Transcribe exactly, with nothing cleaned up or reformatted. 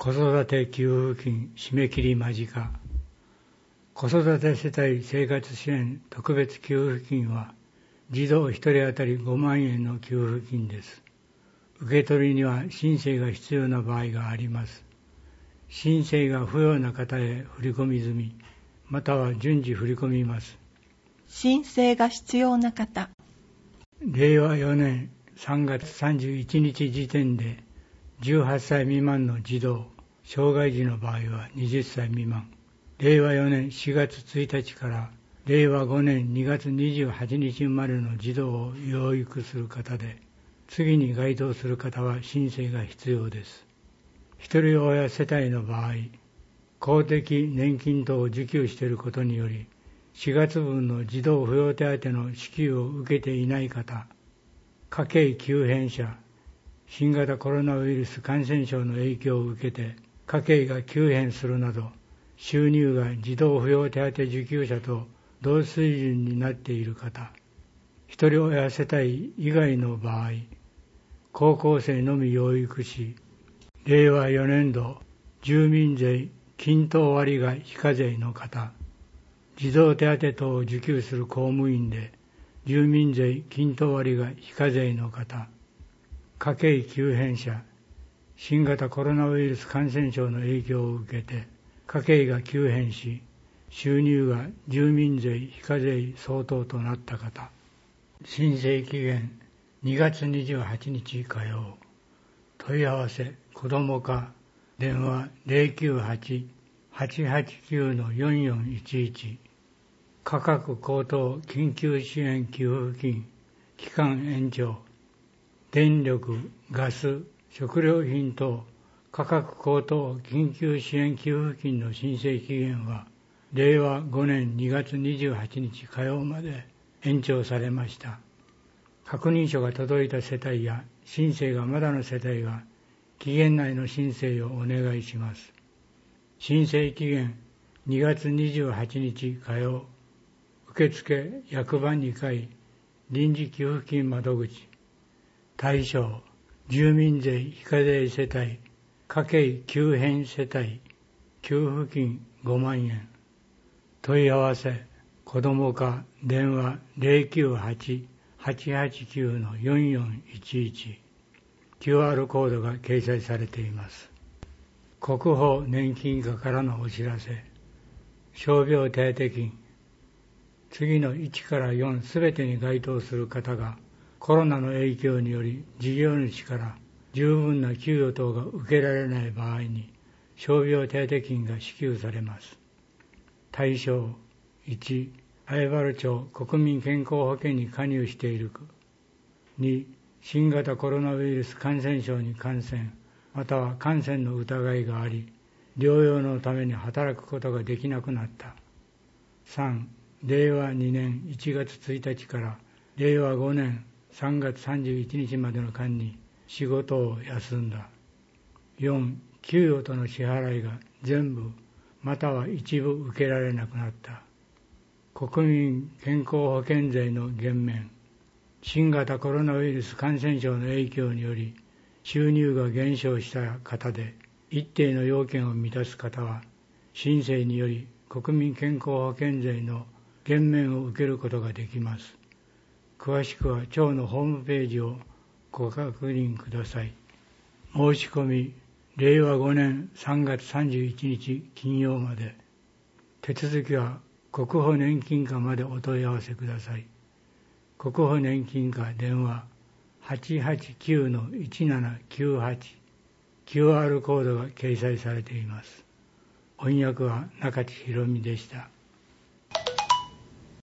子育て給付金締め切り間近。子育て世帯生活支援特別給付金は児童ひとり当たりごまんえんの給付金です。受け取りには申請が必要な場合があります。申請が不要な方へ振り込み済み、または順次振り込みます。 申請が必要な方。 れいわよねんさんがつさんじゅういちにち時点でじゅうはっさい未満の児童、障害児の場合ははたち未満。れいわよねんしがつついたちかられいわごねんにがつにじゅうはちにち生まれの児童を養育する方で、次に該当する方は申請が必要です。ひとり親世帯の場合、公的年金等を受給していることにより、しがつぶんの児童扶養手当の支給を受けていない方、家計急変者、新型コロナウイルス感染症の影響を受けて家計が急変するなど、収入が児童扶養手当受給者と同水準になっている方、ひとり親世帯以外の場合、高校生のみ養育し、れいわよねんど住民税均等割が非課税の方、児童手当等を受給する公務員で住民税均等割が非課税の方、家計急変者、新型コロナウイルス感染症の影響を受けて家計が急変し、収入が住民税非課税相当となった方、申請期限にがつにじゅうはちにち火曜。問い合わせ子ども課電話 ゼロきゅうはち はちはちきゅう よんよんいちいち。価格高騰緊急支援給付金期間延長。電力、ガス、食料品等価格高騰緊急支援給付金の申請期限はれいわごねんにがつにじゅうはちにち火曜まで延長されました。確認書が届いた世帯や申請がまだの世帯は期限内の申請をお願いします。申請期限にがつにじゅうはちにち火曜。受付役場にかい臨時給付金窓口。対象住民税非課税世帯、家計急変世帯、給付金ごまんえん。問い合わせ子ども課電話 ゼロきゅうはち はちはちきゅう よんよんいちいち。 キューアール コードが掲載されています。国保年金課からのお知らせ。傷病手当金、次のいちからよんすべてに該当する方がコロナの影響により事業主から十分な給与等が受けられない場合に傷病手当金が支給されます。対象いち、南風原町国民健康保険に加入している区。に、新型コロナウイルス感染症に感染または感染の疑いがあり、療養のために働くことができなくなった。さん、れいわにねんいちがつついたちかられいわごねんさんがつさんじゅういちにちまでの間に仕事を休んだ。よん、給与との支払いが全部または一部受けられなくなった。国民健康保険税の減免、新型コロナウイルス感染症の影響により収入が減少した方で一定の要件を満たす方は申請により国民健康保険税の減免を受けることができます。詳しくは庁のホームページをご確認ください。申し込みれいわごねんさんがつさんじゅういちにち金曜まで。手続きは国保年金課までお問い合わせください。国保年金課電話 はちはちきゅう いちななきゅうはち。 キューアール コードが掲載されています。翻訳は中地ひろみでした。